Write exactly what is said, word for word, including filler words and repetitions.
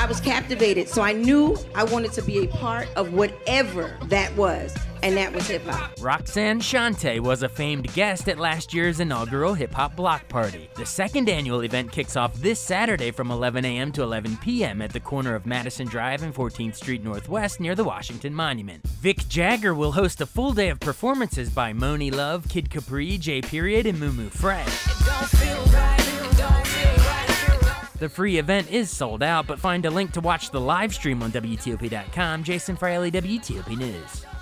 was captivated. So I knew I wanted to be a part of whatever that was. And that was hip-hop. Roxanne Shante was a famed guest at last year's inaugural hip-hop block party. The second annual event kicks off this Saturday from eleven a.m. to eleven p.m. at the corner of Madison Drive and fourteenth Street Northwest near the Washington Monument. Vic Jagger will host a full day of performances by Moni Love, Kid Capri, J Period, and Moo Moo Fresh. The free event is sold out, but find a link to watch the live stream on W T O P dot com. Jason Fraley, W T O P News.